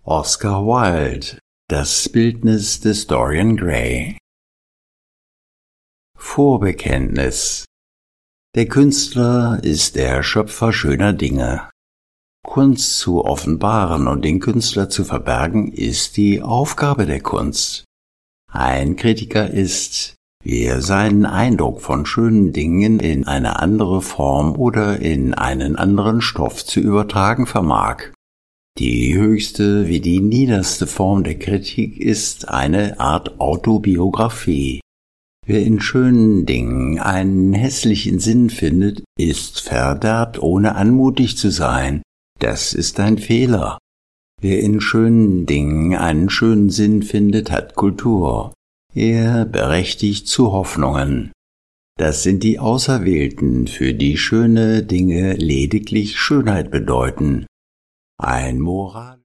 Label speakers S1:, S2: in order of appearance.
S1: Oscar Wilde, das Bildnis des Dorian Gray. Vorbekenntnis. Der Künstler ist der Schöpfer schöner Dinge. Kunst zu offenbaren und den Künstler zu verbergen ist die Aufgabe der Kunst. Ein Kritiker ist, wie er seinen Eindruck von schönen Dingen in eine andere Form oder in einen anderen Stoff zu übertragen vermag. Die höchste wie die niederste Form der Kritik ist eine Art Autobiografie. Wer in schönen Dingen einen hässlichen Sinn findet, ist verderbt, ohne anmutig zu sein. Das ist ein Fehler. Wer in schönen Dingen einen schönen Sinn findet, hat Kultur. Er berechtigt zu Hoffnungen. Das sind die Auserwählten, für die schöne Dinge lediglich Schönheit bedeuten. Ein Moral